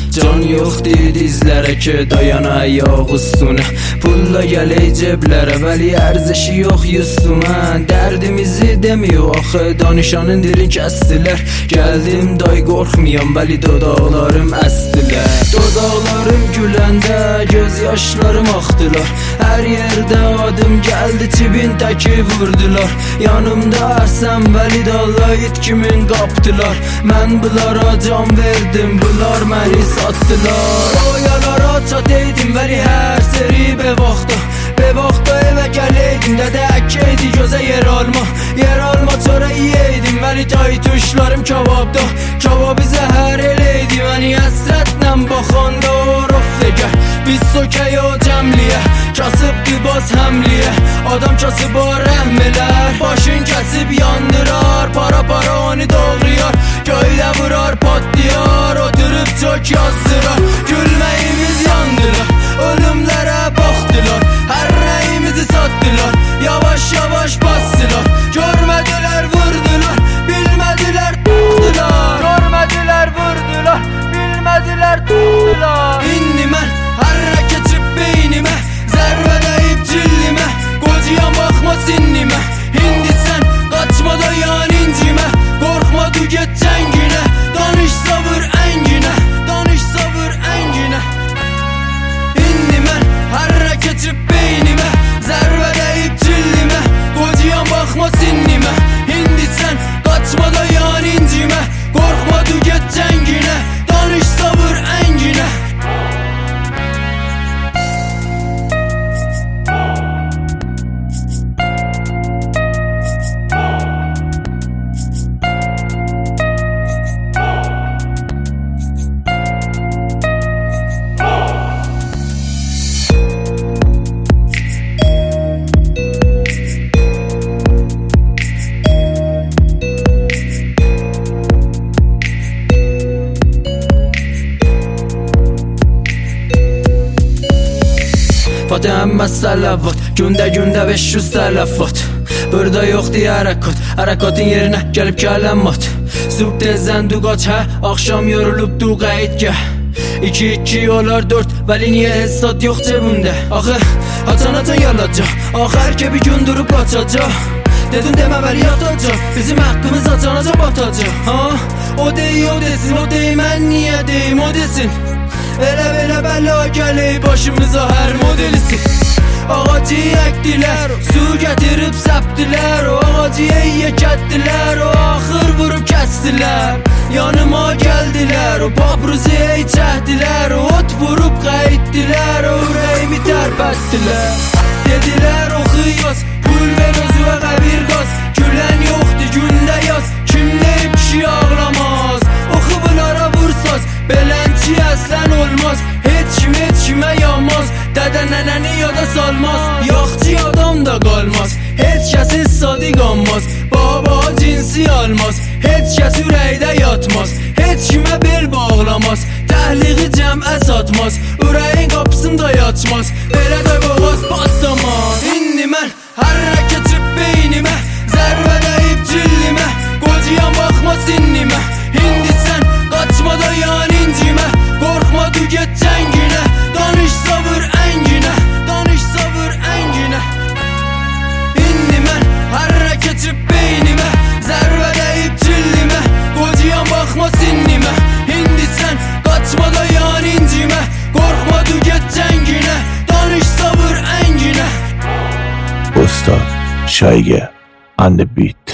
Can yoxdur dizlərə ki dayana ayaq üstünə. Pulla gələ ceblərə vəli ərzişi yox yüzümə. Dərdimizi demiyor axı danışanın dilini kəstilər. Gəldim day qorxmayam vəli dodaqlarım əstilər. Dodaqlarım güləndə göz yaşlarım axdılar. Hər yerdə adım gəldi cibindəki vurdular. Yanımda sən vəli dalla it kimin qapdılar. Mən bunlara can verdim, bunlar məni satdılar. Oyalara çat eydim vəli hər seri be vaxta evə gələydim. Dədə əkəydi gözə yer alma çora yeydim. Vəli tay tuşlarım kebabda, kebabı zəhər eləydi. Məni həsrətlə baxanda rof legər. Biz sokey o cəmliyə, kasıbdı baz həmliyə. Adam kasıb o rəhmələr, başın kəsib yandırar. Para onu doğrayar, göydə vurar patlayar. Oturub çok yazdırar, gülməyimiz yandılar. Ölümlərə baxdılar, hər rəyimizi satdılar. Yavaş yavaş bastılar, görmədilər vurdular. Bilmədilər tutdular, görmədilər vurdular. Bilmədilər tutdular. İndi mən hərrə keçib beynimə, zərbə dəyib cillimə. Qocayam baxma sinnimə, indi sən qaçma dayan incimə. Qorxma du get cənginə, danış savur ənginə, danış savur ənginə. İndi mən hərrə keçib beynimə, zərbə dəyib cillimə. Qocayam baxma sinnimə, indi sən qaçma dayan incimə. Qorxma du get cənginə, danış savur ənginə. Fatihəmməz sələvat, gündə 500 tələfat. Burada yoxdur hərəkatın yerinə gəlib kələmat. Süb tezdən du qaç hə, axşam yorulub du qayıtgah. 2-2 olar 4, vəli niyə hesat yox cebimdə? Axı, haçanacan yalacaq, axər ki bir gün durub qaçacaq. Dedim demə vəli yatacaq, bizim haqqımız açanaca batacaq. O deyil o desin, o deyil mən niyə deyim o desin. Elə bəla gələk başımıza hər modelisi. Ağacı əkdilər, su gətirib səpdilər. O ağacı yekətdilər, o axır vurub kəsdilər. Yanıma gəldilər, o papruzu çəkdilər. Ot vurub qayıtdilər, o ürəyimi tərpətdilər. Dedilər oxuyaz, pul ver özüvə qəbir qaz. Gülən yoxdur gündə yaz, kim deyib kişi ağlamaz. Oxu bunlara vursaz, belənçi əslən olmaz. Heç kimə yanmaz, dədə nənəni yada salmaz. Yaxçı adam da qalmaz, heç kəsin sadiq almaz. Baba cinsi almaz, heç kəs ürəkdə yatmaz. Heç kimə bel bağlamaz, təhliği cəmə satmaz. Ürəyin qapısını da açmaz, belə də boğaz patlamaz. İndi mən hərrə keçib beynimə, zərbə dəyib cillimə. Qocayam baxma sinnimə, indi sən qaçma dayan incimə. Qorxma du get cənginə, danış savur ənginə, danış savur ənginə. İndi mən hərrə keçib beynimə, zərbə dəyib cillimə. Qocayam baxma sinnimə, indi sən qaçma dayan incimə. Qorxma du get cənginə, danış savur ənginə. Ustad Şaygə and the beat.